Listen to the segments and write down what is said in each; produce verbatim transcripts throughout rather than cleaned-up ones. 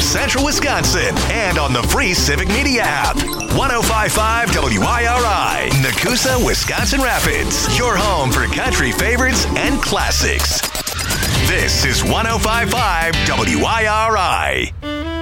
Central Wisconsin and on the free Civic Media app. one oh five point five W I R I, Nakusa, Wisconsin Rapids. Your home for country favorites and classics. This is one oh five point five W I R I.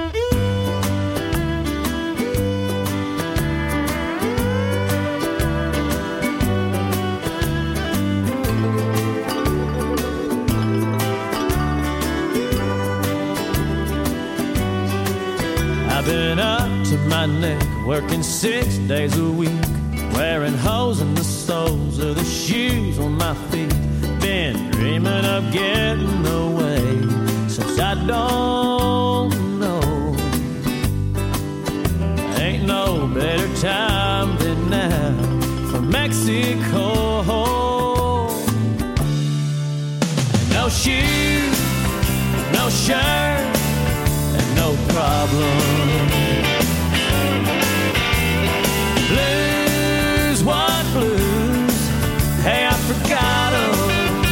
I've been up to my neck, working six days a week, wearing holes in the soles of the shoes on my feet. Been dreaming of getting away since I don't know. Ain't no better time than now for Mexico. No shoes, no shirt, and no problem. Blues, what blues? Hey, I forgot 'em.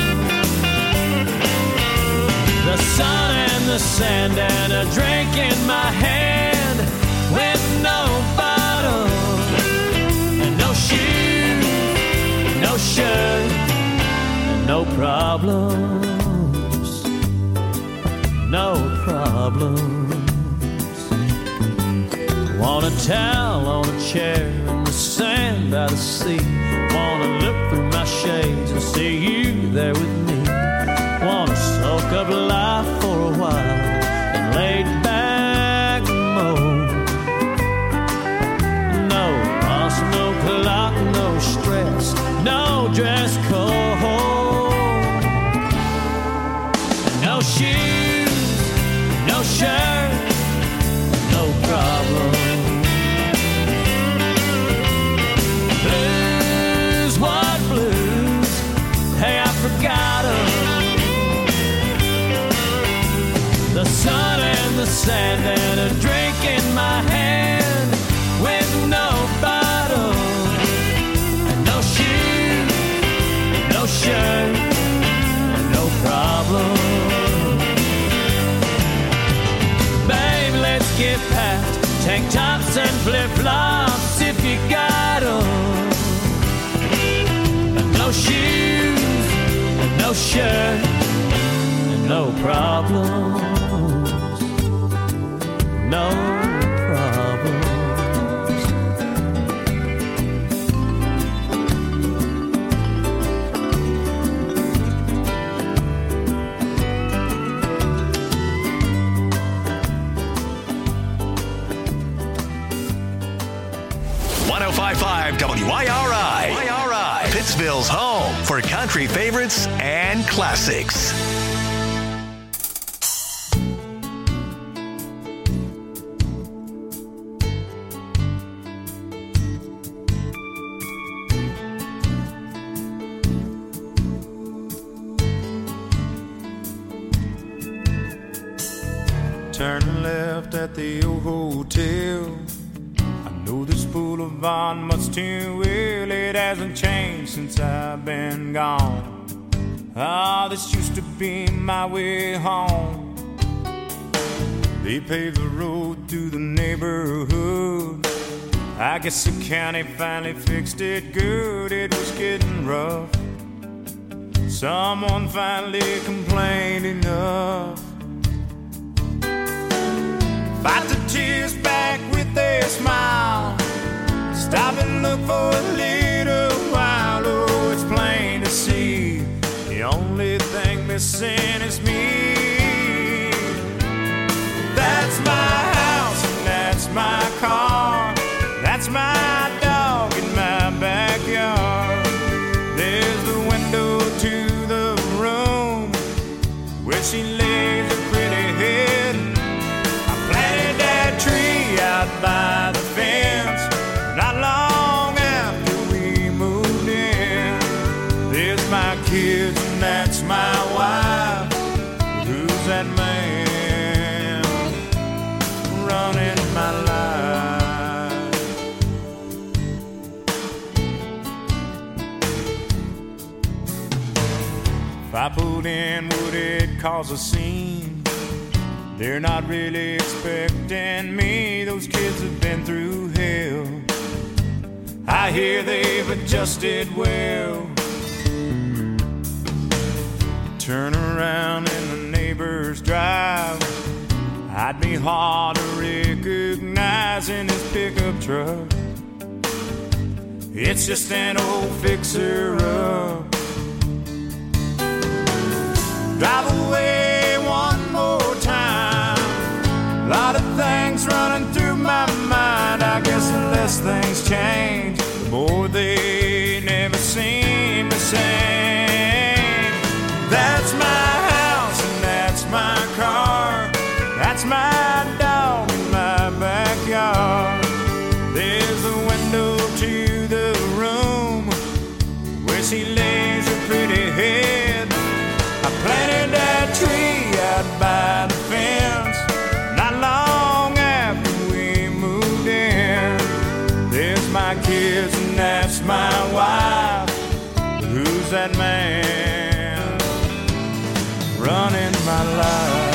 The sun and the sand and a drink in my hand with no bottom. And no shoes, no shirt, and no problems. No problems. Want a towel on a chair in the sand by the sea. Wanna look through my shades and see you there with me. Wanna soak up life for a while and lay back moan. No boss, no clock, no stress, no dress code. No shoes, no shirt, no problem. Blues, what blues? Hey, I forgot 'em. The sun and the sand and a drink in my hand with no bottom. And no shoes, no shirt, and no problem. Babe, let's get packed, tank tops and flip-flops if you got 'em. And no shoes, and no shirt, and no problem. No problems. one oh five point five W I R I. Pittsville's home for country favorites and classics. Turn left at the old hotel. I know this boulevard much too well. It hasn't changed since I've been gone. Ah, oh, this used to be my way home. They paved the road through the neighborhood. I guess the county finally fixed it good. It was getting rough. Someone finally complained enough. Fight the tears back with a smile. Stop and look for a little while. Oh, it's plain to see the only thing missing is me. That's my house and that's my car. That's my dog in my backyard. There's the window to the room where she lays her pretty head. Tree out by the fence. Not long after we moved in. There's my kids and that's my wife. Who's that man running my life? If I pulled in, would it cause a scene? They're not really expecting me. Those kids have been through hell. I hear they've adjusted well. Turn around in the neighbor's drive, I'd be hard to recognize in his pickup truck. It's just an old fixer-up. Drive away one more time. A lot of things running through my mind. I guess the less things change, the more they never seem the same. That's my house and that's my car. That's my dog in my backyard. There's a window to the room where she lays her pretty head. I planted that tree out by the fence not long after we moved in. There's my kids and that's my wife. Who's that man running my life?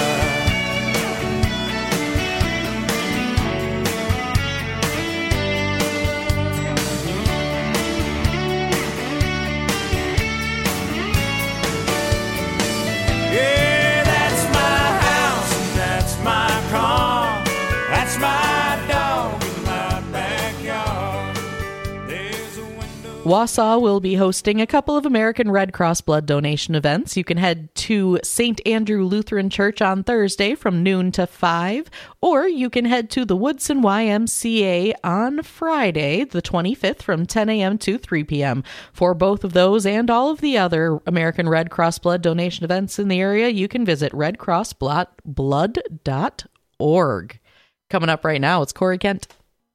Wausau will be hosting a couple of American Red Cross blood donation events. You can head to Saint Andrew Lutheran Church on Thursday from noon to five, or you can head to the Woodson Y M C A on Friday, the twenty-fifth, from ten a.m. to three p.m. For both of those and all of the other American Red Cross blood donation events in the area, you can visit red cross blood dot org. Coming up right now, it's Corey Kent.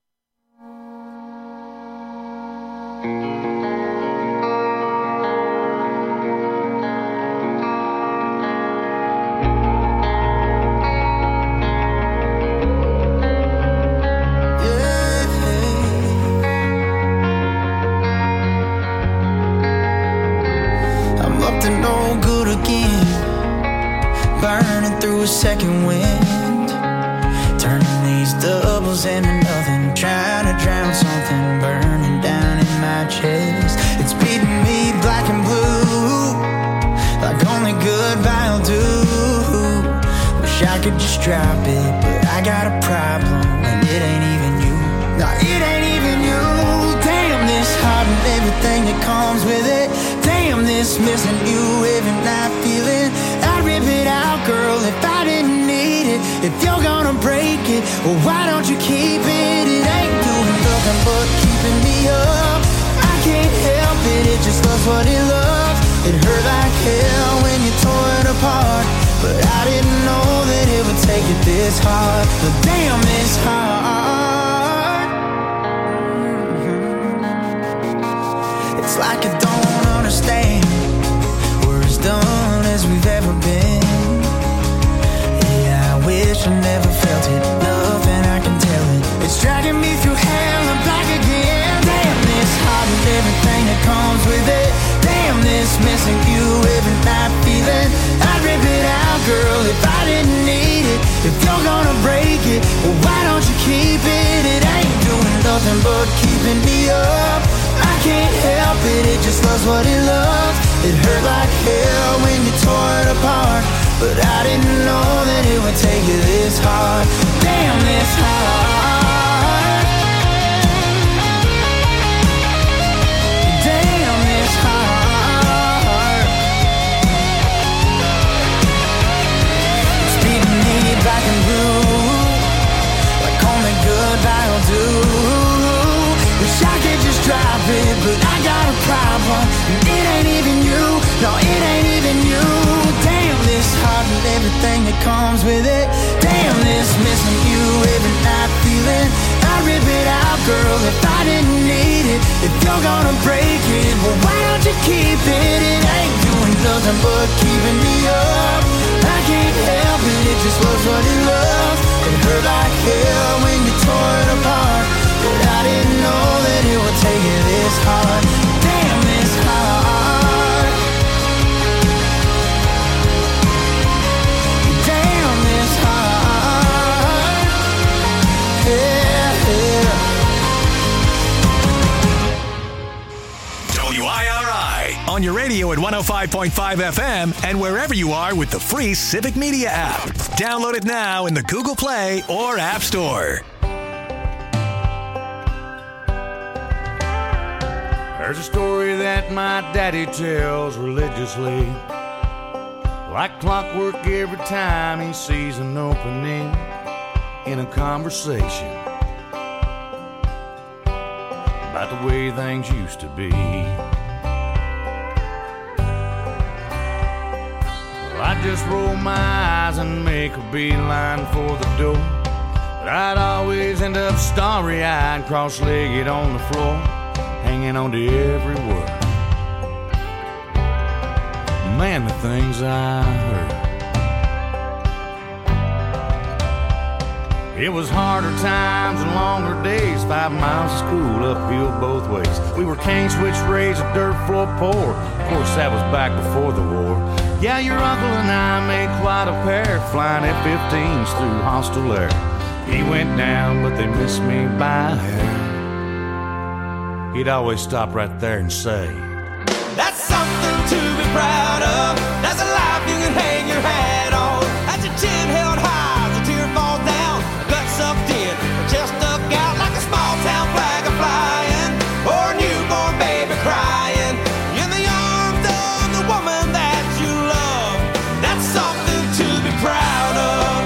Second wind, turning these doubles into nothing, trying to drown something burning down in my chest. It's beating me black and blue, like only goodbye will do. Wish I could just drop it, but I got a problem, and it ain't even you. No, it ain't even you. Damn, this heart and everything that comes with it. Damn, this missing you every night feeling. I'd rip it out, girl, if I didn't need it. If you're gonna break it, well, why don't you keep it? It ain't doing nothing but keeping me up. I can't help it, it just loves what it loves. It hurt like hell when you tore it apart, but I didn't know that it would take it this hard. But damn, it's hard. Mm-hmm. It's like I don't understand. We're as done as we've ever been. Yeah, I wish I never felt it. Nothing I can tell it. It's dragging me through hell and back again. Damn, this heart and everything that comes with it. Damn, this missing you every night feeling. I'd rip it out, girl, if I didn't need it. If you're gonna break it, well, why don't you keep it? It ain't doing nothing but keeping me up. I can't help it, it just loves what it loves. It hurt like hell when you tore it apart, but I didn't know that it would take you this hard. Damn, this hard. Damn, this hard. It's beating me black and blue, like only goodbye will do. Wish I could just drop it, but I got a problem. And it ain't even you, no, it ain't even you. Damn, this heart and everything that comes with it. Damn, this missing you every night feeling. I'd rip it out, girl, if I didn't need it. If you're gonna break it, well, why don't you keep it? It ain't doing nothing but keeping me up. I can't help it, it just loves what it loves. It hurt like hell when you tore it apart, but I didn't know that it would take it this hard. Damn, this hard. Damn, this hard. on your radio at one oh five point five F M and wherever you are with the free Civic Media app. Download it now in the Google Play or App Store. There's a story that my daddy tells religiously, like clockwork every time he sees an opening in a conversation about the way things used to be. Well, I just roll my eyes and make a beeline for the door, but I'd always end up starry-eyed, cross-legged on the floor, hanging on to every word. Man, the things I heard. It was harder times and longer days, five miles of school uphill both ways. We were cane switch raised, a dirt floor poor. Of course, that was back before the war. Yeah, your uncle and I made quite a pair, flying F fifteens through hostile air. He went down, but they missed me by a hair. He'd always stop right there and say, "That's something to be proud of. That's a life you can hang your hat on. That's your chin held high as a tear falls down. Gut sucked in, chest stuck out like a small town flag a flying, or a newborn baby crying in the arms of the woman that you love. That's something to be proud of."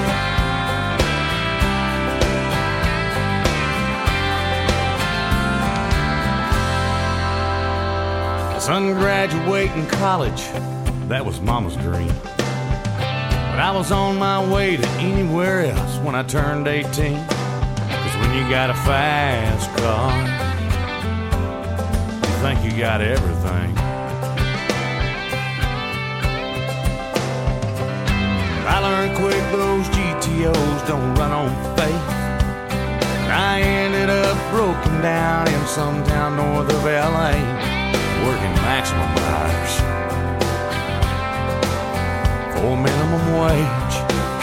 Son graduating college, that was Mama's dream. But I was on my way to anywhere else when I turned eighteen. Cause when you got a fast car, you think you got everything. I learned quick those G T Os don't run on faith. I ended up broken down in some town north of L A, working maximum hours for minimum wage.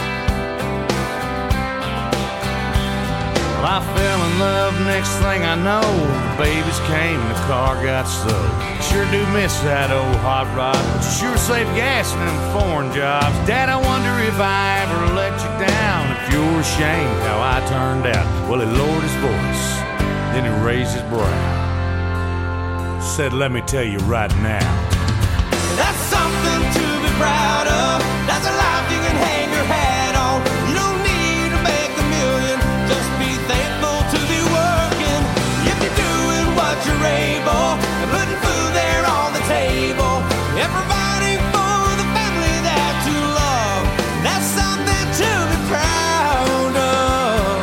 Well, I fell in love, next thing I know, the babies came and the car got stowed. Sure do miss that old hot rod, but you sure save gas in them foreign jobs. Dad, I wonder if I ever let you down, if you're ashamed how I turned out. Well, he lowered his voice, then he raised his brow, said, "Let me tell you right now, that's something to be proud of. That's a life you can hang your hat on. You don't need to make a million, just be thankful to be working. If you're doing what you're able, and putting food there on the table, and providing for the family that you love, that's something to be proud of.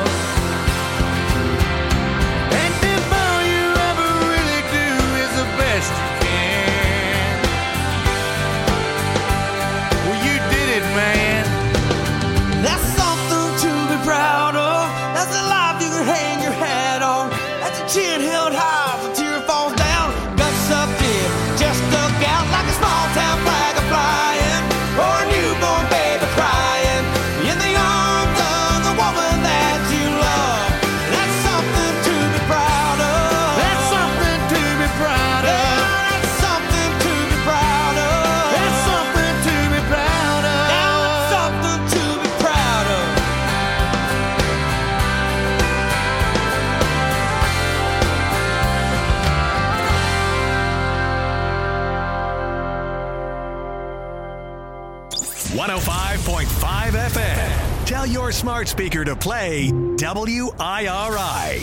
And if all you ever really do is the best you can, well, you did it, man. That's something to be proud of. That's a life you can hang your hat on. That's a chin held high as a tear falls down. Guts up in, just stuck out like a small town flag a flying, or a newborn baby crying in the arms of the woman that you love. That's something to be proud of. That's something to be proud of. Yeah, that's something to be proud of. That's something to be proud of. That's something to be proud of. one oh five point five F M. Tell your smart speaker to play W I R I.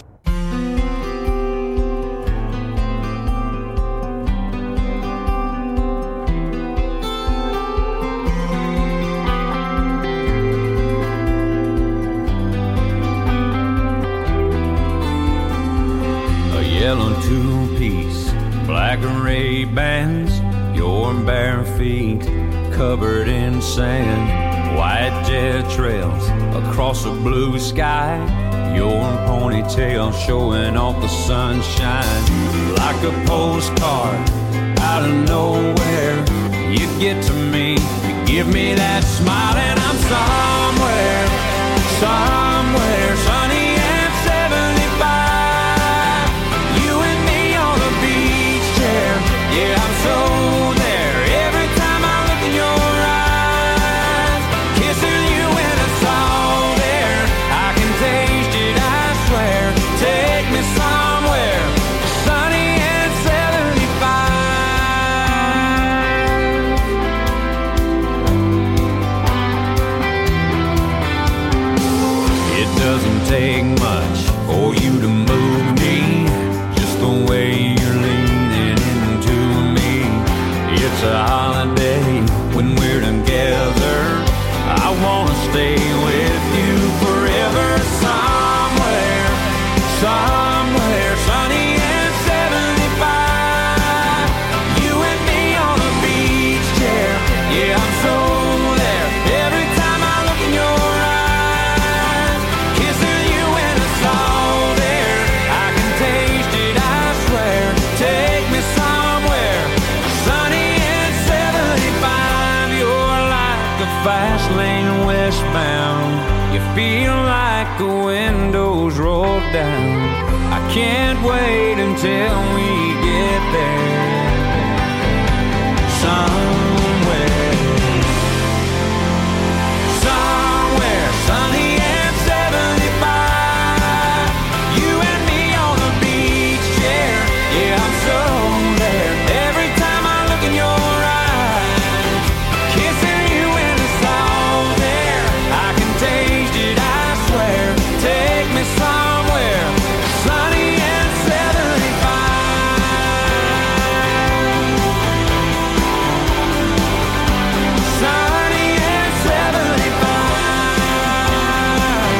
A yellow two-piece, black and red bands, your bare feet covered in sand, white jet trails across a blue sky, your ponytail showing off the sunshine. Like a postcard out of nowhere, you get to me, you give me that smile, and I'm somewhere, somewhere sunny and seventy-five. You and me on a beach chair, yeah, I'm so it's a holiday when we're together. I wanna stay with you forever, somewhere, somewhere sunny and seventy-five. You and me on a beach chair, yeah, I'm so there. Every time I look in your eyes, kissing you in the salt air, I can taste it, I swear. Take me somewhere, sunny and seventy-five. You're like a fast lane westbound. You feel like the windows roll down. I can't wait until we get there. Somewhere, somewhere sunny and seventy-five. You and me on the beach chair, yeah, I'm so there. Every time I look in your eyes, kissing you in the salt air, I can taste it, I swear. Take me somewhere, sunny and seventy-five. Sunny and seventy-five.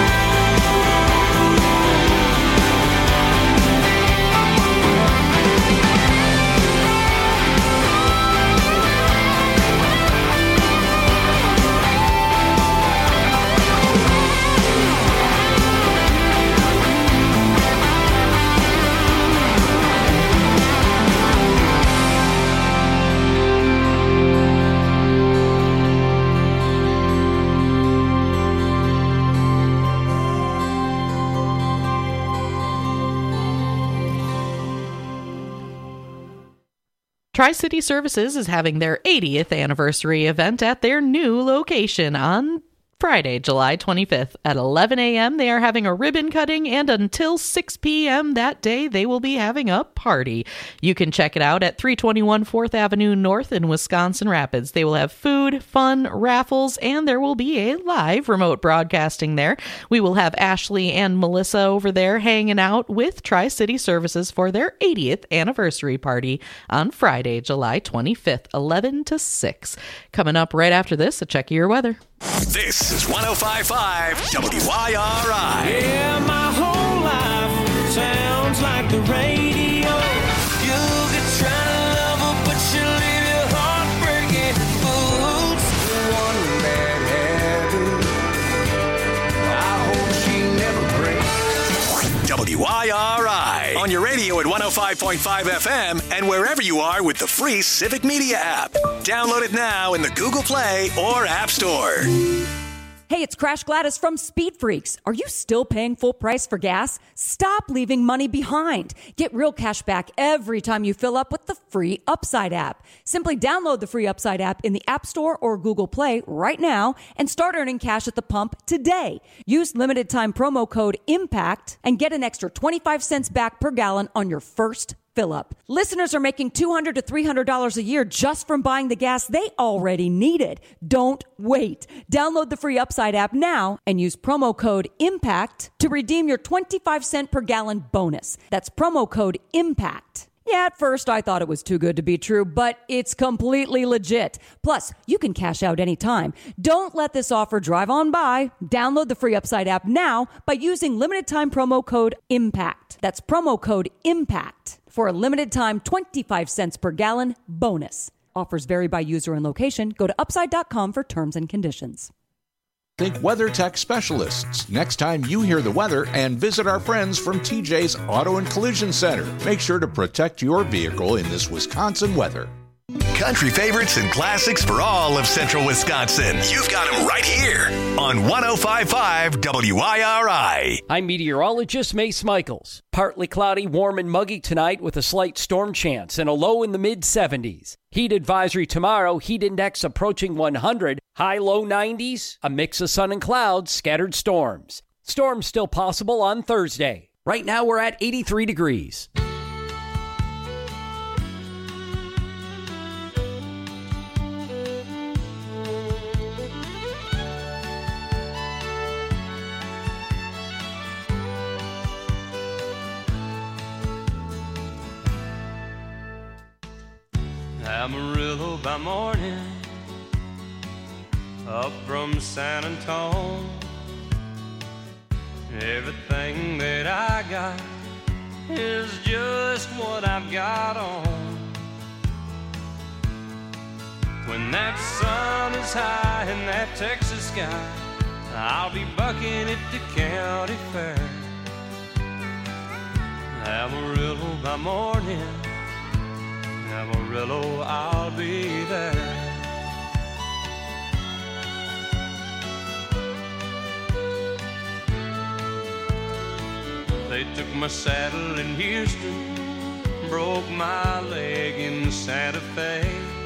Tri-City Services is having their eightieth anniversary event at their new location on Friday, July twenty-fifth at eleven a.m. They are having a ribbon cutting, and until six p.m. that day, they will be having a party. You can check it out at three twenty-one fourth Avenue North in Wisconsin Rapids. They will have food, fun, raffles, and there will be a live remote broadcasting there. We will have Ashley and Melissa over there hanging out with Tri-City Services for their eightieth anniversary party on Friday, July twenty-fifth, eleven to six. Coming up right after this, a check of your weather. This is one oh five point five W I R I. Yeah, my whole life sounds like the radio. You could try to love her, but she'll leave your heart breaking. Boots, one bad habit. I hope she never breaks. W I R I. On your radio at one oh five point five F M and wherever you are with the free Civic Media app. Download it now in the Google Play or App Store. Hey, it's Crash Gladys from Speed Freaks. Are you still paying full price for gas? Stop leaving money behind. Get real cash back every time you fill up with the free Upside app. Simply download the free Upside app in the App Store or Google Play right now and start earning cash at the pump today. Use limited time promo code IMPACT and get an extra twenty-five cents back per gallon on your first fill up. Listeners are making two hundred to three hundred dollars a year just from buying the gas they already needed. Don't wait. Download the free Upside app now and use promo code IMPACT to redeem your twenty-five cent per gallon bonus. That's promo code IMPACT. Yeah, at first I thought it was too good to be true, but it's completely legit. Plus, you can cash out anytime. Don't let this offer drive on by. Download the free Upside app now by using limited time promo code IMPACT. That's promo code IMPACT for a limited time twenty-five cents per gallon bonus. Offers vary by user and location. Go to upside dot com for terms and conditions. Think WeatherTech specialists next time you hear the weather, and visit our friends from T J's Auto and Collision Center. Make sure to protect your vehicle in this Wisconsin weather. Country favorites and classics for all of central Wisconsin. You've got them right here on one oh five point five W I R I. I'm meteorologist Mace Michaels. Partly cloudy, warm and muggy tonight with a slight storm chance and a low in the mid seventies. Heat advisory tomorrow, heat index approaching one hundred, high low nineties, a mix of sun and clouds, scattered storms. Storms still possible on Thursday. Right now we're at eighty-three degrees. Amarillo by morning, up from San Antone. Everything that I got is just what I've got on. When that sun is high in that Texas sky, I'll be bucking at the county fair. Amarillo by morning, Amarillo, I'll be there. They took my saddle in Houston, broke my leg in Santa Fe,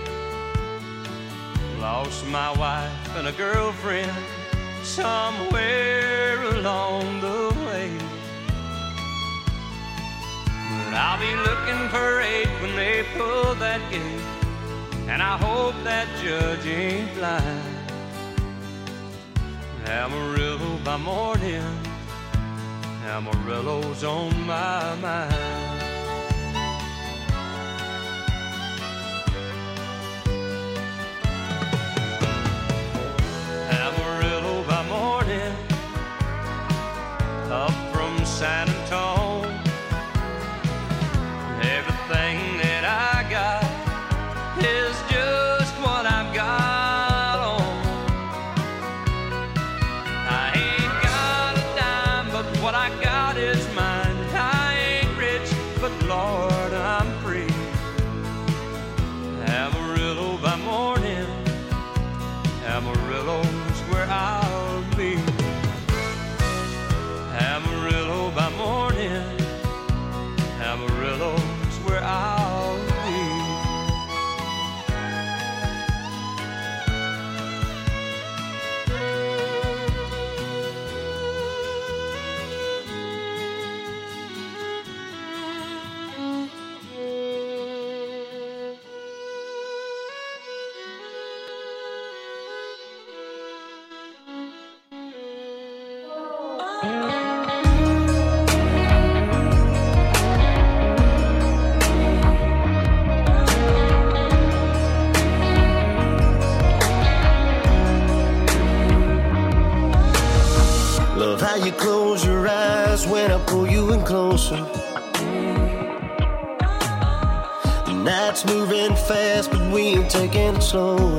lost my wife and a girlfriend somewhere along the way. But I'll be looking for eight when they pull that gate, and I hope that judge ain't blind. Amarillo by morning, Amarillo's on my mind. Amarillo by morning, up from San Antone. Everything that I got is just what I've got on. I ain't got a dime, but what I got is mine. I ain't rich, but Lord, I'm free. Amarillo by morning, Amarillo's where I'll be. Amarillo by morning, Amarillo's where I'll be. Love how you close your eyes when I pull you in closer. The night's moving fast, but we ain't taking it slow.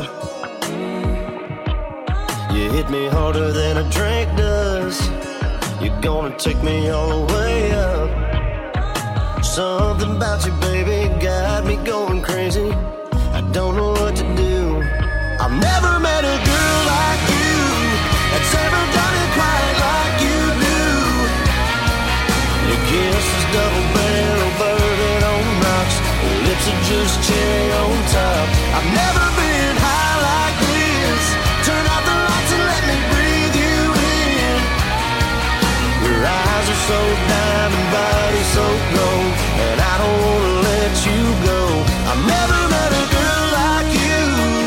You hit me harder than a drink does. You're gonna take me all the way up. Something about you, baby, got me going crazy. I don't know what to do. I've never met a girl like you that's ever done it quite like you do. Your kiss is double barrel bourbon on rocks. Your lips are just cherry on top. I've never been high like this. Turn out the lights and let me breathe you in. Your eyes are so diamond, body so gold, and I don't wanna let you go. I've never met a girl like you.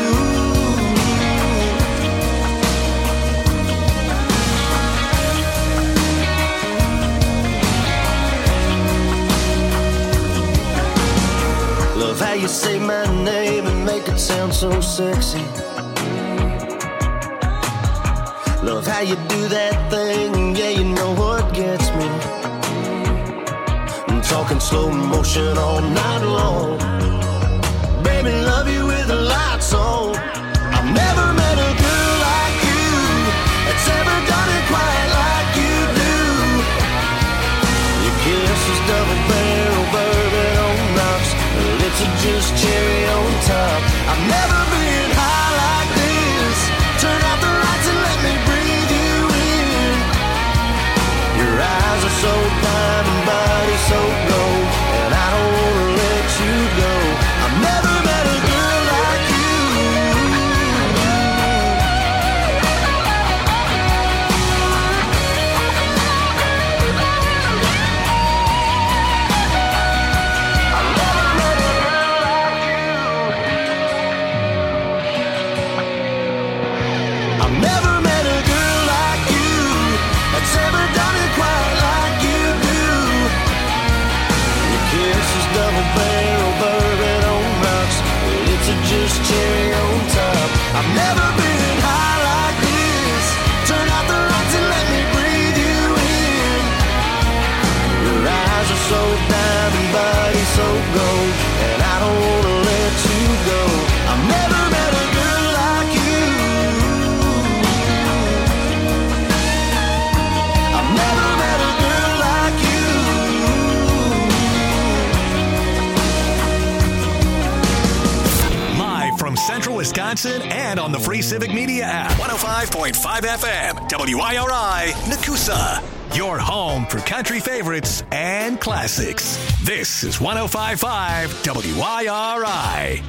Love how you say my name and make it sound so sexy. Love how you do that thing, yeah, you know what gets me. I'm talking slow motion all night long. Baby, love you with the lights on. I've never met a girl like you that's ever done it quite like you do. Your kiss is double barrel bourbon on rocks. Your lips are just cherry on top. I've never been high like this. Turn out the lights and let me breathe you in. Your eyes are so diamond, body so gold, and I don't wanna let you go. I've never met a girl like you. I've never met a girl like you. so gold, and I don't wanna let you go. I've never met a girl like you. I've never met a girl like you. Live from Central Wisconsin and on the Free Civic Media app. one oh five point five F M, W I R I, Nakusa. Your home for country favorites and classics. This is one oh five point five W I R I.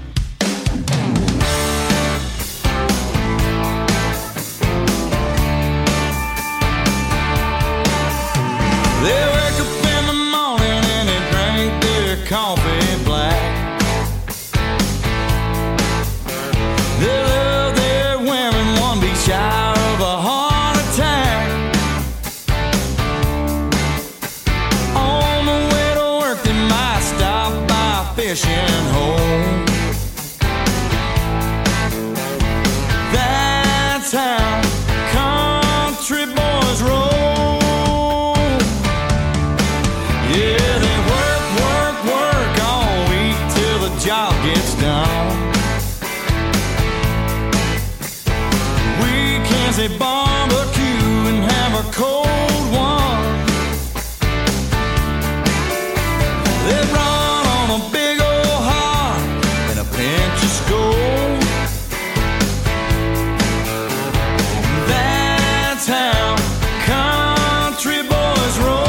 They wake up in the morning and they drink their coffee black. They love their women, one be shy of a heart attack. On the way to work they might stop by a fishing hole. That's how country boys roll. Job gets done. Weekends they barbecue and have a cold one. They run on a big old heart and a pinch of Skol. That's how country boys roll.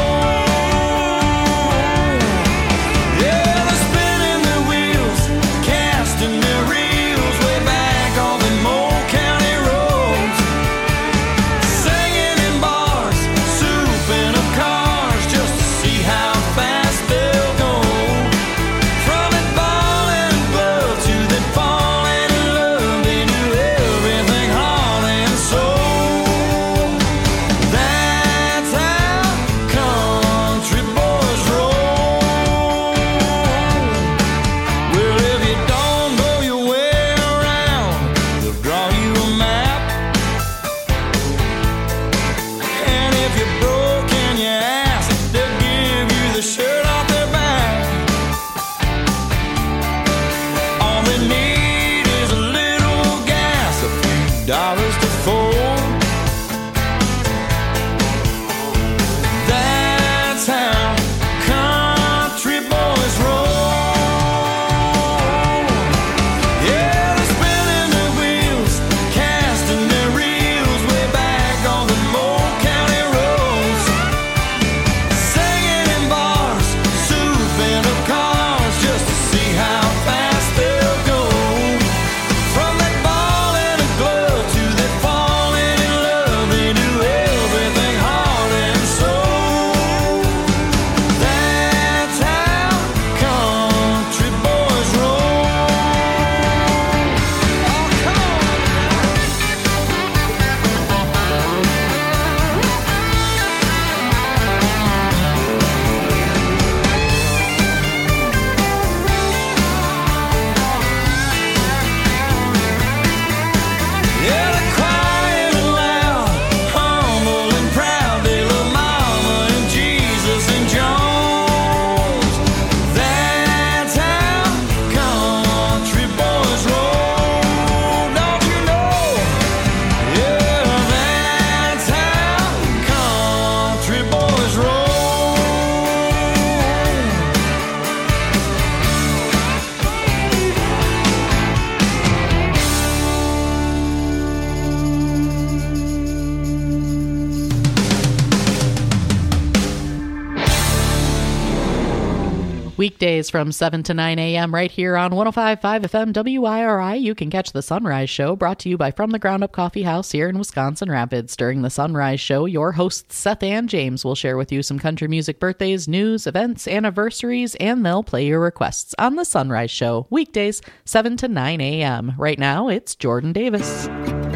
Weekdays from seven to nine a.m. right here on one oh five point five F M W I R I. You can catch The Sunrise Show, brought to you by From the Ground Up Coffee House here in Wisconsin Rapids. During The Sunrise Show, your hosts Seth and James will share with you some country music birthdays, news, events, anniversaries, and they'll play your requests on The Sunrise Show, weekdays seven to nine a.m. Right now, it's Jordan Davis.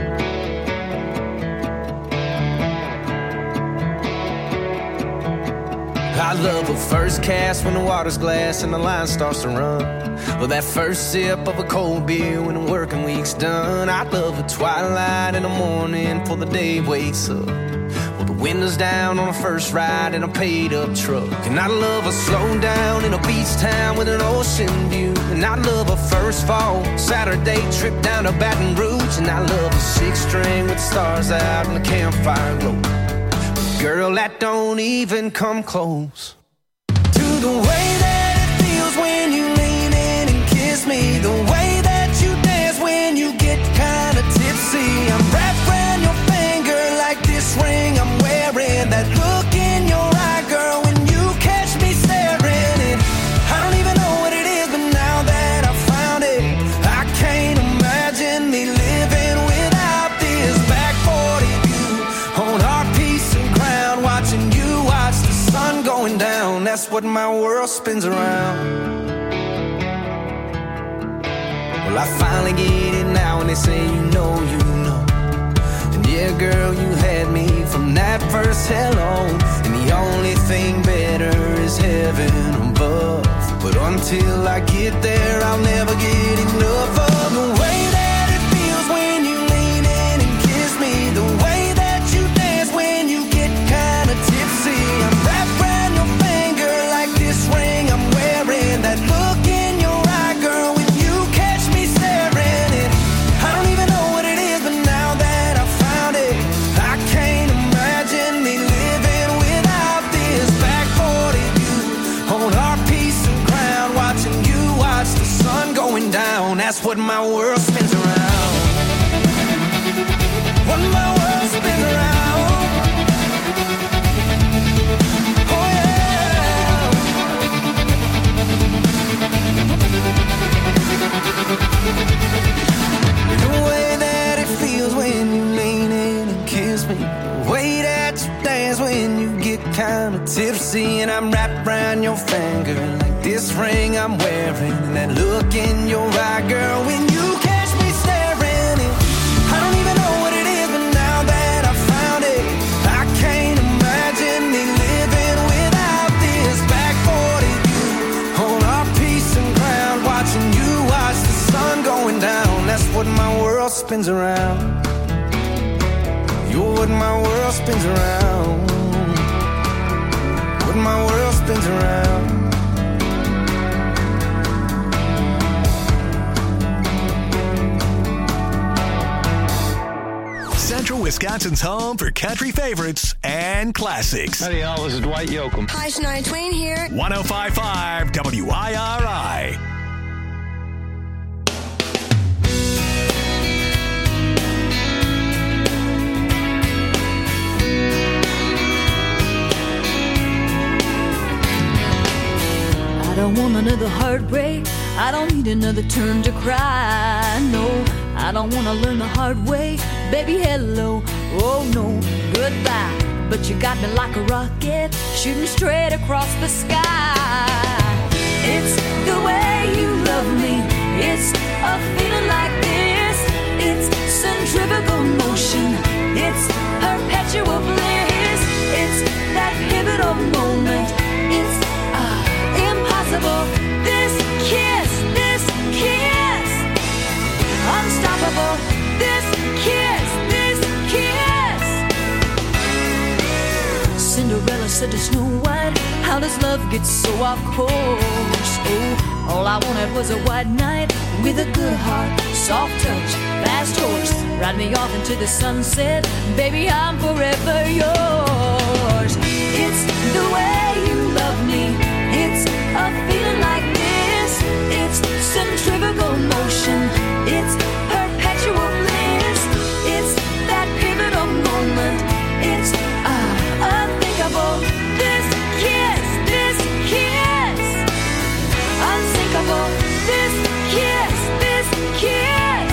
I love a first cast when the water's glass and the line starts to run. Or that first sip of a cold beer when the working week's done. I love a twilight in the morning before the day wakes up. Well, the Windows down on a first ride in a paid-up truck. And I love a slow down in a beach town with an ocean view. And I love a first fall Saturday trip down to Baton Rouge. And I love a six-string with stars out and the campfire glow. But girl, that don't even come close to the way that it feels when you lean in and kiss me. The way that you dance when you get kinda tipsy. I'm wrapped around your finger like this ring I'm wearing. That look in your eye, girl, when you catch me staring. And I don't even know what it is, but now that I found it, I can't imagine me living without this. Back forty view on our piece of ground, watching you watch the sun going down. That's what my world spins around. Well, I finally get it now, and they say you know, you know. And yeah, girl, you had me from that first hello. And the only thing better is heaven above. But until I get there, I'll never get enough of the way that it feels when you lean in and kiss me. The way that you dance when you get kinda tipsy. I'm wrapped around your finger like this ring I'm wearing. That look in your eye, girl, when you catch me staring. And I don't even know what it is, but now that I found it, I can't imagine me living without this. Back forty view on our piece of ground, watching you watch the sun going down. That's what my world spins around. What my world spins around. Oh yeah. The way that it feels when you lean in and kiss me. The way that you dance when you get kinda tipsy. And I'm wrapped around your finger like this ring I'm wearing. And that look in your eye, girl, when you catch me staring. And I don't even know what it is, but now that I found it, I can't imagine me living without this. Back forty view on our piece of ground, watching you watch the sun going down. That's what my world spins around. You're what my world spins around. What my world spins around. Central Wisconsin's home for country favorites and classics. Howdy, y'all. This is Dwight Yoakam. Hi, Shania Twain here. one oh five point five W I R I. I don't want another heartbreak. I don't need another turn to cry. No, I don't want to learn the hard way. Baby, hello. Oh, no, goodbye. But you got me like a rocket, shooting straight across the sky. It's the way you love me. It's a feeling like this. It's centrifugal motion. It's perpetual bliss. It's that pivotal moment. It's uh, impossible. This kiss, this kiss, unstoppable. This kiss, this kiss. Cinderella said to Snow White, how does love get so off course? Oh, all I wanted was a white knight with a good heart, soft touch, fast horse. Ride me off into the sunset, baby, I'm forever yours. It's the way you love me. It's a feeling like this. It's centrifugal motion. It's perpetual bliss. It's that pivotal moment. It's uh, unthinkable. This kiss, this kiss, unsinkable. This kiss, this kiss.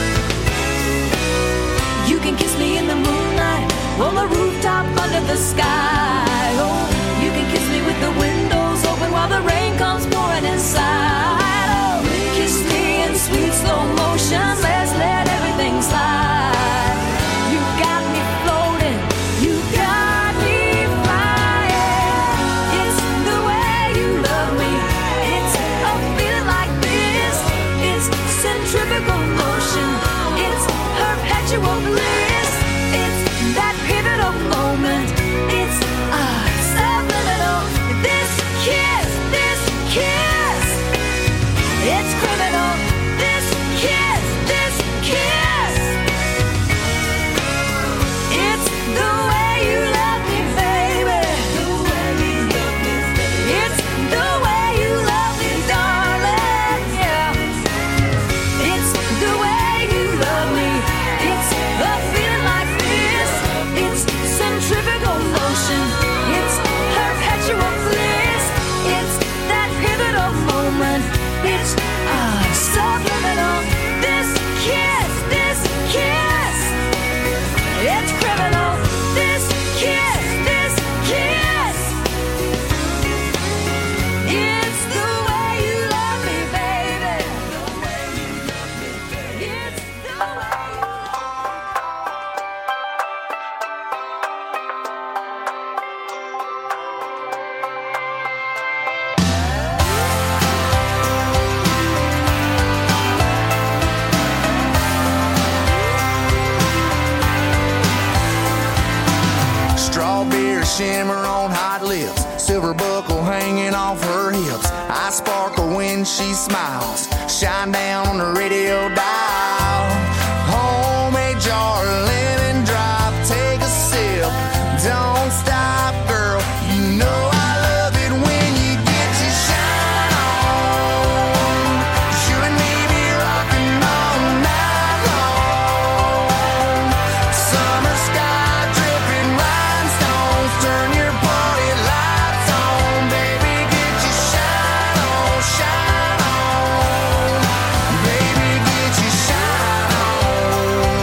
You can kiss me in the moonlight, on the rooftop under the sky. Oh, you can kiss me with the windows open while the rain comes pouring inside. Oh, kiss me in sweet slow motion. Let's let everything slide. You got me floating. You got me flying. It's the way you love me. It's a feeling like this. It's centrifugal motion. It's perpetual bliss. It's that pivotal moment. shimmer on hot lips, silver buckle hanging off her hips. I sparkle when she smiles, shine down on the radio dial. Homemade jar, lemon drop, take a sip. Don't stop, girl, you know I love it when you get your shine on. You and me be rocking all night long. Summer sky dripping rhinestones, turn your party lights on. Baby, get your shine on, shine on. Baby, get your shine on.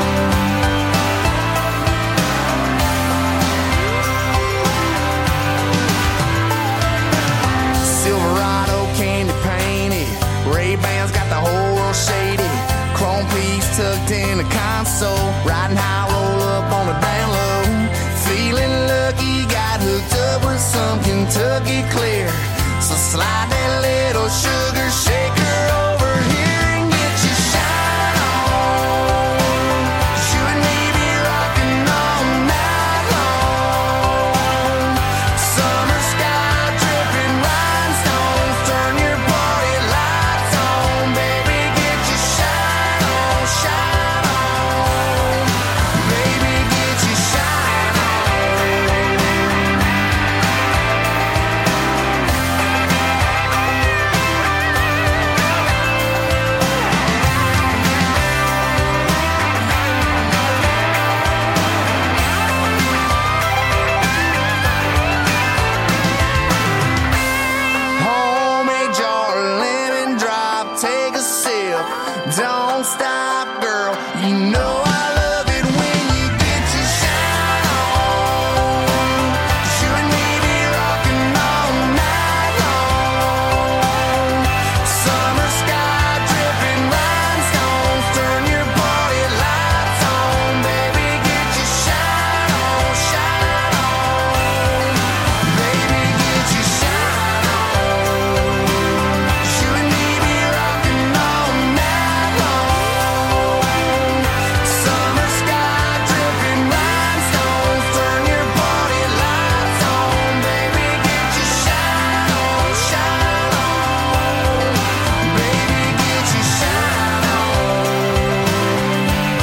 Silverado candy painted, Ray-Bans got the whole world shaded. Chrome piece tucked in the console, riding high, roll up on the down low. Feeling lucky, got hooked up with some Kentucky clear. So slide that little sugar shaker over here and get your shine on. You and me be rocking all night long. Summer sky dripping rhinestones, turn your party lights on. Baby, get your shine on, shine on. Baby, get your shine on. Homemade jar, lemon drop, take a sip. Don't stop, girl, you know I love it when you get your shine on. You and me be rocking all night long. Summer sky dripping rhinestones, turn your party lights on. Baby, get your shine on, shine on. Baby, get your shine on. You and me be rocking all night long. Summer sky dripping rhinestones, turn your party lights on. Baby, get your shine on, shine on. Baby, get your shine on.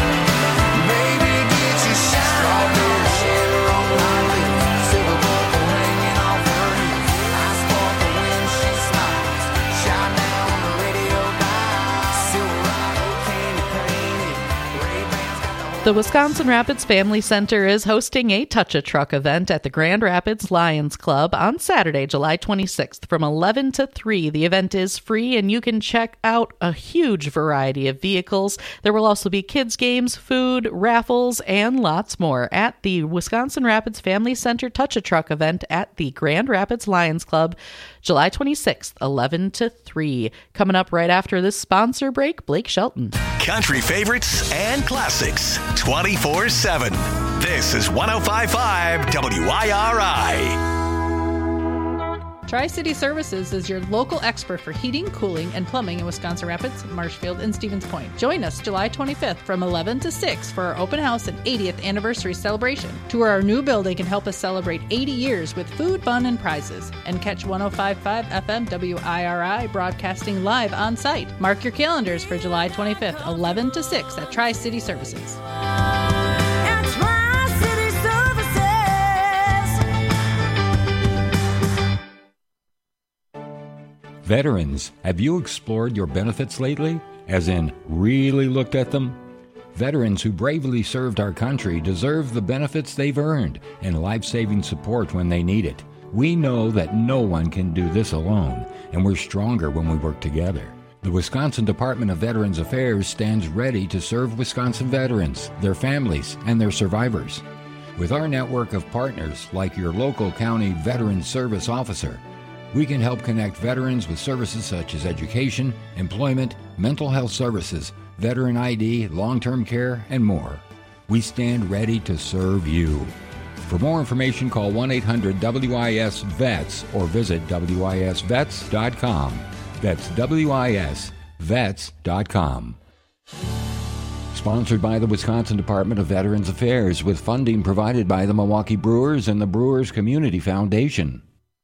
Baby, get your shine on. Strawberry shimmer on my lips, silver buckle hanging off her hips. I sparkle when she smiles, shine down on the radio dial. Silverado candy painted, Ray-Bans got the whole The Wisconsin Rapids Family Center is hosting a Touch a Truck event at the Grand Rapids Lions Club on Saturday, July twenty-sixth from eleven to three. The event is free and you can check out a huge variety of vehicles. There will also be kids games, food, raffles, and lots more at the Wisconsin Rapids Family Center Touch a Truck event at the Grand Rapids Lions Club, July twenty-sixth, eleven to three. Coming up right after this sponsor break, Blake Shelton. Country favorites and classics twenty-four seven. This is one oh five point five W I R I. Tri-City Services is your local expert for heating, cooling, and plumbing in Wisconsin Rapids, Marshfield, and Stevens Point. Join us July twenty-fifth from eleven to six for our open house and eightieth anniversary celebration. Tour our new building and help us celebrate eighty years with food, fun, and prizes. And catch one oh five point five F M W I R I broadcasting live on site. Mark your calendars for July twenty-fifth, eleven to six at Tri-City Services. Veterans, have you explored your benefits lately? As in, really looked at them? Veterans who bravely served our country deserve the benefits they've earned and life-saving support when they need it. We know that no one can do this alone, and we're stronger when we work together. The Wisconsin Department of Veterans Affairs stands ready to serve Wisconsin veterans, their families, and their survivors. With our network of partners like your local county Veterans Service Officer, we can help connect veterans with services such as education, employment, mental health services, veteran I D, long-term care, and more. We stand ready to serve you. For more information, call one eight hundred W I S vets or visit W I S vets dot com. That's W I S vets dot com. Sponsored by the Wisconsin Department of Veterans Affairs, with funding provided by the Milwaukee Brewers and the Brewers Community Foundation.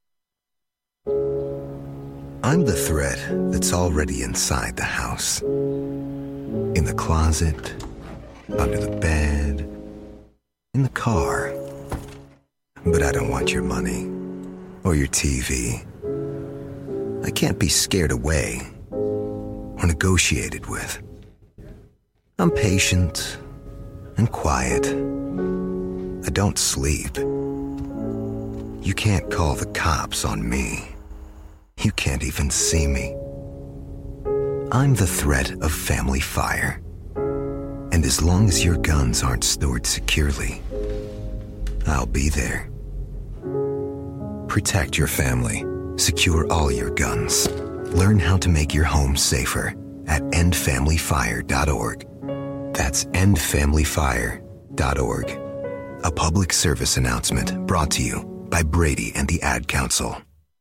I'm the thread that's already inside the house. In the closet, under the bed, in the car. But I don't want your money or your T V. I can't be scared away or negotiated with. I'm patient and quiet. I don't sleep. You can't call the cops on me. You can't even see me. I'm the threat of family fire. And as long as your guns aren't stored securely, I'll be there. Protect your family. Secure all your guns. Learn how to make your home safer at end family fire dot org. That's end family fire dot org. A public service announcement brought to you by Brady and the Ad Council.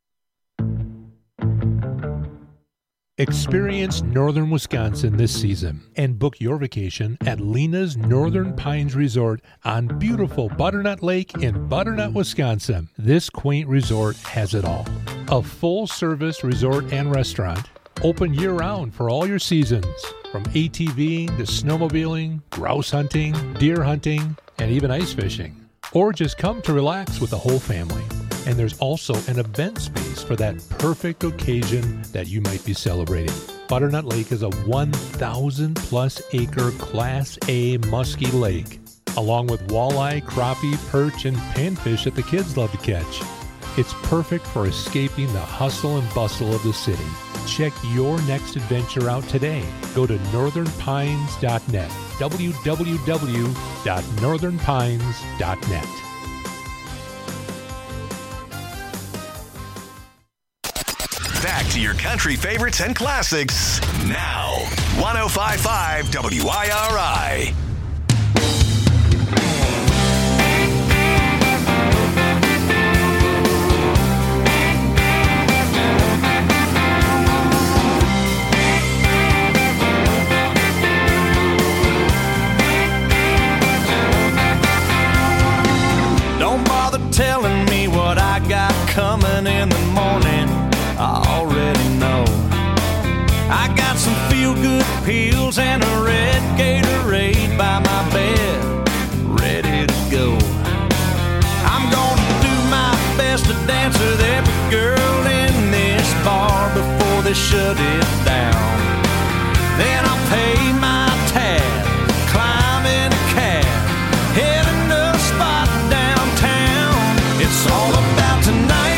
Experience northern Wisconsin this season and book your vacation at Lena's Northern Pines Resort on beautiful Butternut Lake in Butternut, Wisconsin. This quaint resort has it all. A full-service resort and restaurant, open year-round for all your seasons, from ATVing to snowmobiling, grouse hunting, deer hunting, and even ice fishing. Or just come to relax with the whole family. And there's also an event space for that perfect occasion that you might be celebrating. Butternut Lake is a one thousand plus acre Class A musky lake, along with walleye, crappie, perch, and panfish that the kids love to catch. It's perfect for escaping the hustle and bustle of the city. Check your next adventure out today. Go to northern pines dot net, w w w dot northern pines dot net. Back to your country favorites and classics now. one oh five point five W I R I. Don't bother telling me what I got coming in the morning. I already know. I got some feel-good pills and a red Gatorade by my bed, ready to go. I'm gonna do my best to dance with every girl in this bar before they shut it down. Then I'll pay my tab, climb in a cab, heading to a spot downtown. It's all about tonight.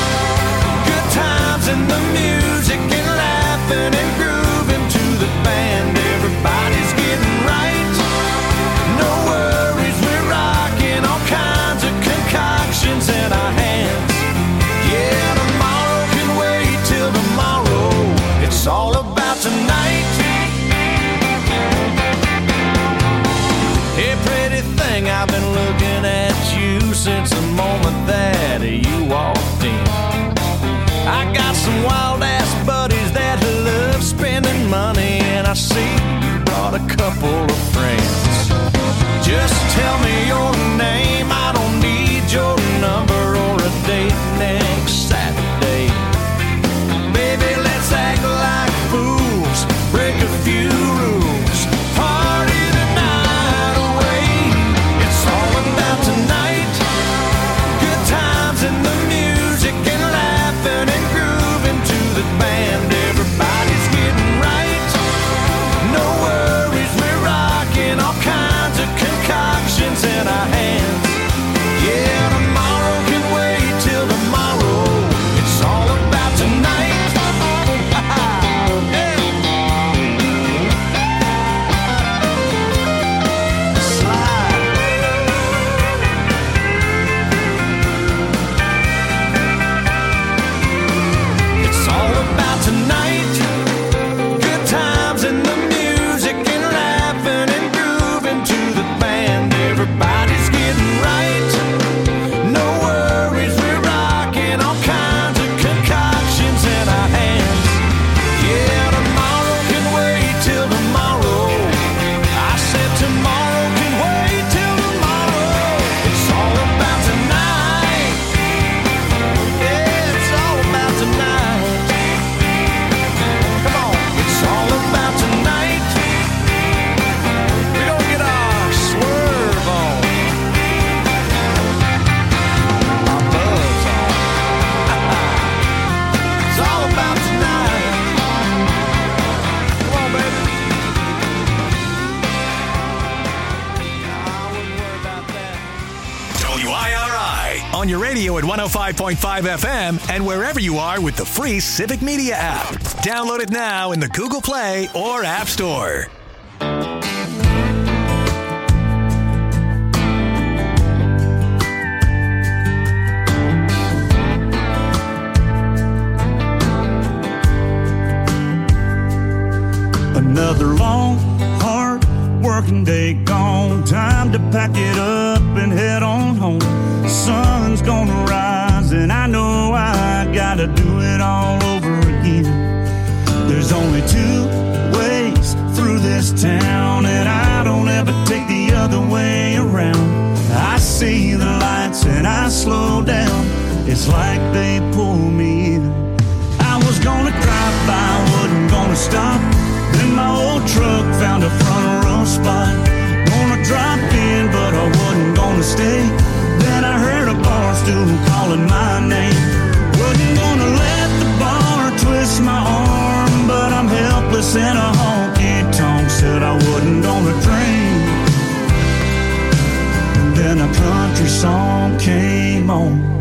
And the music and laughing and grooving to the band. Everybody's getting right. No worries, we're rocking all kinds of concoctions in our hands. Yeah, tomorrow can wait till tomorrow. It's all about on your radio at one oh five point five F M and wherever you are with the free Civic Media app. Download it now in the Google Play or App Store. Another long, hard working day gone. Time to pack it up and head on home. Sun's gonna rise and I know I gotta do it all over again. There's only two ways through this town and I don't ever take the other way around. I see the lights and I slow down. It's like they pull me in. I was gonna drive by, wasn't gonna stop. Then my old truck found a front row spot. Gonna drop in, but I wasn't gonna stay. Then I heard a bar stool calling my name. Wasn't gonna let the bar twist my arm, but I'm helpless in a honky-tonk. Said I wasn't gonna drink. And then a country song came on.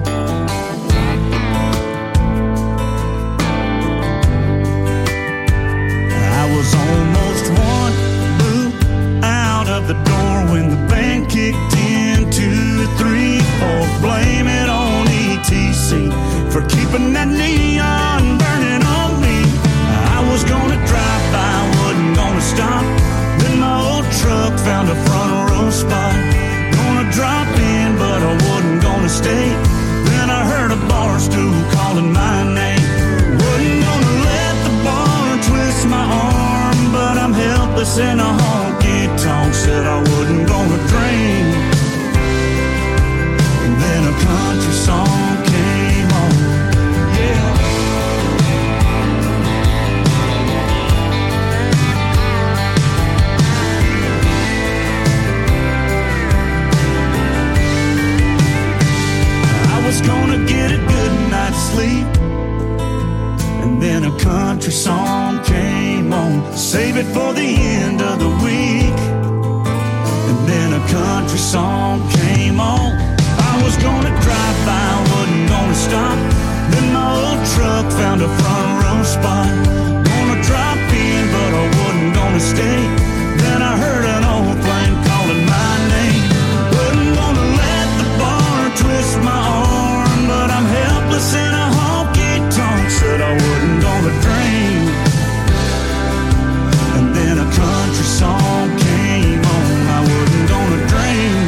Was almost one boot out of the door when the band kicked in. Two, three, four, blame it on E T C for keeping that neon burning on me. I was gonna drive by, wasn't gonna stop. Then my old truck found a front row spot. Gonna drop in, but I wasn't gonna stay. Then I heard a bar stool calling my name. Wasn't gonna let the bar twist my arm, but I'm helpless in a honky-tonk. Said I wasn't gonna drink. And then a country song came on. Yeah. I was gonna get a good night's sleep. And then a country song came on. Save it for the end of the week. And then a country song came on. I was gonna drive by, wasn't gonna stop. Then my old truck found a front row spot. Gonna drop in, but I wasn't gonna stay. Then I heard an old plane calling my name. Wasn't gonna let the bar twist my arm, but I'm helpless in a honky-tonk. Said I wasn't gonna drink. And then a country song came on. I wasn't gonna drink.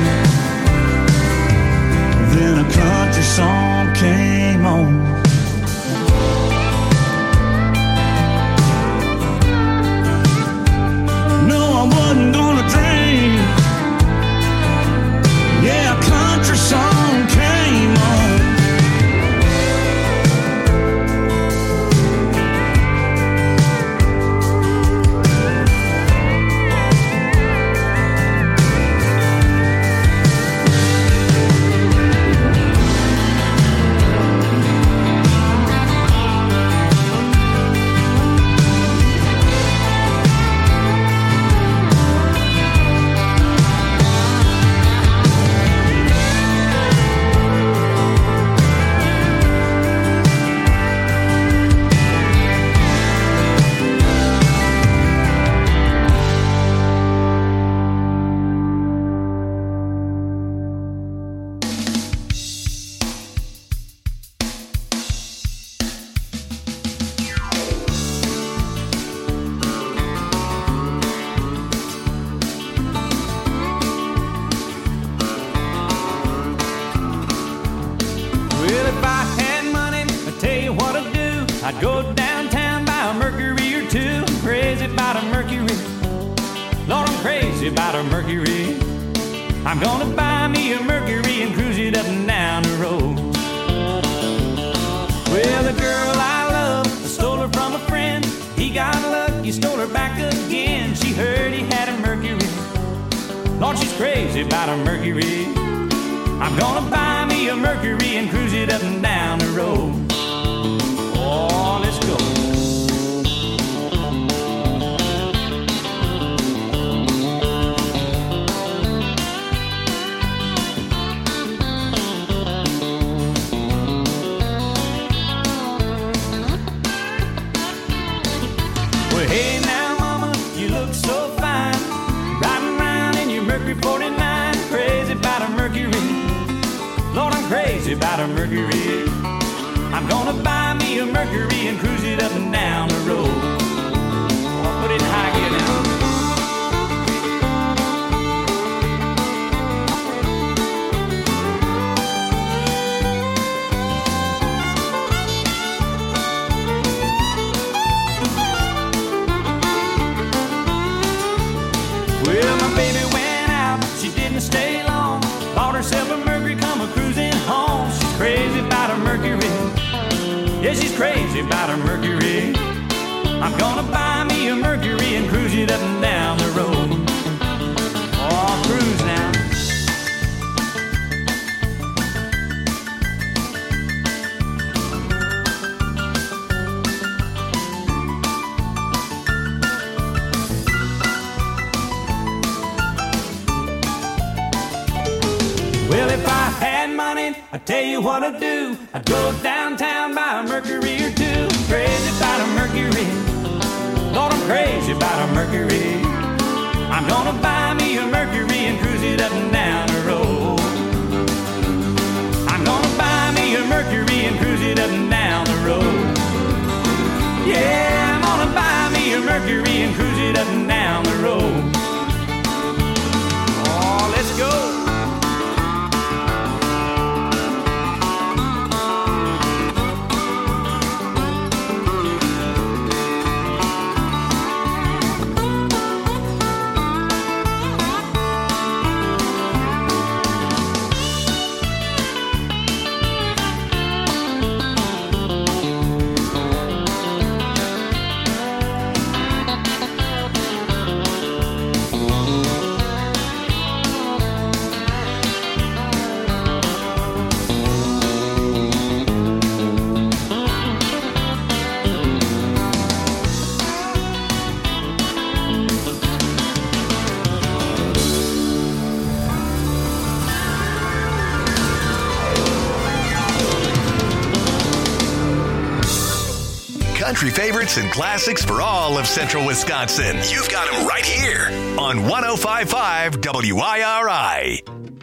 Then a country song came on. No, I wasn't gonna drink. Yeah, a country song came on. I'd go downtown, buy a Mercury or two. I'm crazy about a Mercury. Lord, I'm crazy about a Mercury. I'm gonna buy me a Mercury and cruise it up and down the road. Well, the girl I love, I stole her from a friend. He got lucky, stole her back again. She heard he had a Mercury. Lord, she's crazy about a Mercury. I'm gonna buy me a Mercury and cruise it up and down the road. Oh, let's go. I'm gonna buy me a Mercury and cruise it up and down the road. I'll put it in high gear now. Well, my baby went out, but she didn't stay long. Bought herself a Mercury, come a cruising home. She's crazy about her Mercury. Yeah, she's crazy about her Mercury. I'm gonna buy me a Mercury and cruise it up and down the road. Oh, I'll cruise now. Well, if I had money, I'd tell you what I'd do. I'd go downtown, buy a Mercury or two. Crazy about a Mercury. Lord, I'm crazy about a Mercury. I'm gonna buy me a Mercury and cruise it up and down the road. I'm gonna buy me a Mercury and cruise it up and down the road. Yeah, I'm gonna buy me a Mercury and cruise it up and down the road. Oh, let's go. Country favorites and classics for all of central Wisconsin. You've got them right here on one oh five point five W I R I.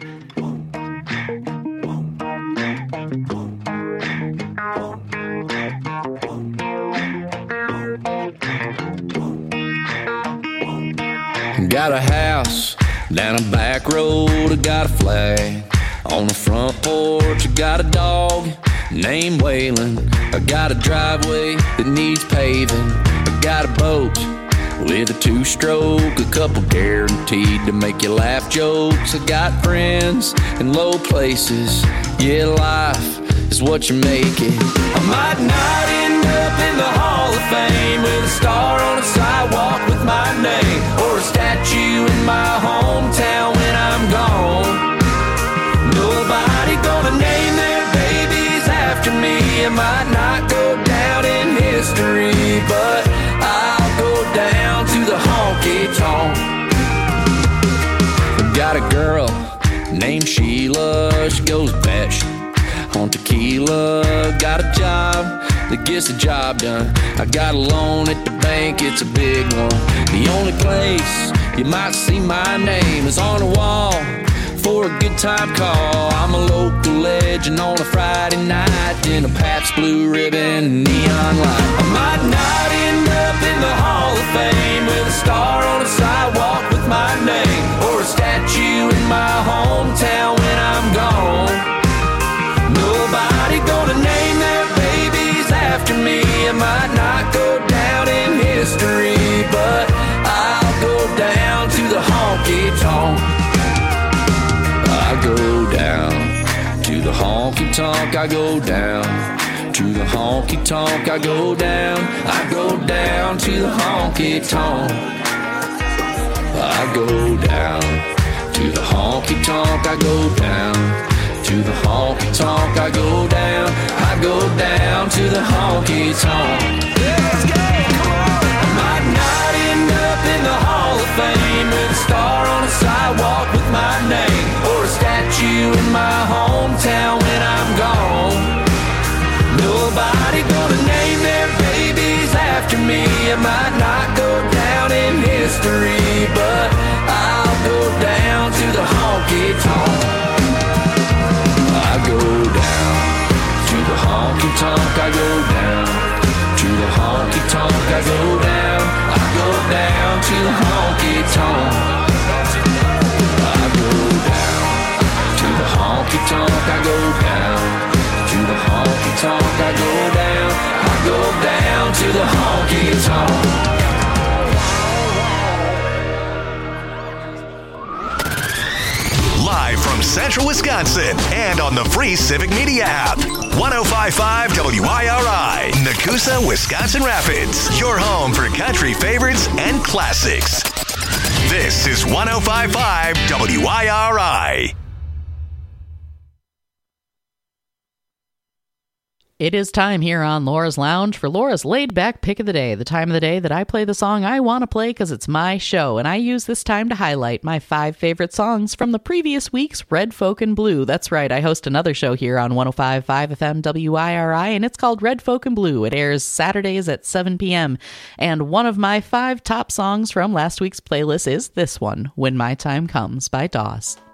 Got a house down a back road, I got a flag on the front porch, I got a dog named Waylon. I got a driveway that needs paving. I got a boat with a two-stroke, a couple guaranteed to make you laugh jokes. I got friends in low places. Yeah, life is what you make it. I might not end up in the Hall of Fame with a star on a sidewalk with my name, or a statue in my hometown when I'm gone. Nobody gonna name their babies after me. I might not go down in history, but I'll go down to the honky-tonk. Got a girl named Sheila, she goes batshit on tequila. Got a job that gets the job done. I got a loan at the bank, it's a big one. The only place you might see my name is on the wall for a good time call. I'm a local legend on a Friday night in a Pabst Blue Ribbon neon light. I might not end up in the Hall of Fame with a star on a sidewalk with my name, or a statue in my hometown when I'm gone. Nobody gonna name their babies after me. I might not go down in history, but I'll go down to the honky-tonk. I go down to the honky-tonk, I go down to the honky-tonk, I go down, I go down to the honky-tonk. I go down to the honky-tonk, I go down to the honky-tonk, I go down, I go down to the honky-tonk. Let's go, come on! I might not end up in the Hall of Fame with a star on a sidewalk with my name, or a statue in my hometown when I'm gone. Nobody gonna name their babies after me. I might not go down in history, but I'll go down to the honky-tonk. I go down to the honky-tonk, I honky tonk. I go down to the honky tonk. I go down to the honky tonk. I go down. I go down to the honky tonk. Live from Central Wisconsin and on the free Civic Media app. one oh five point five W I R I, Nakusa, Wisconsin Rapids. Your home for country favorites and classics. This is one oh five point five W I R I. It is time here on Laura's Lounge for Laura's laid-back pick of the day, the time of the day that I play the song I want to play because it's my show, and I use this time to highlight my five favorite songs from the previous week's Red Folk and Blue. That's right, I host another show here on one oh five point five F M W I R I, and it's called Red Folk and Blue. It airs Saturdays at seven p.m., and one of my five top songs from last week's playlist is this one, When My Time Comes by Doss.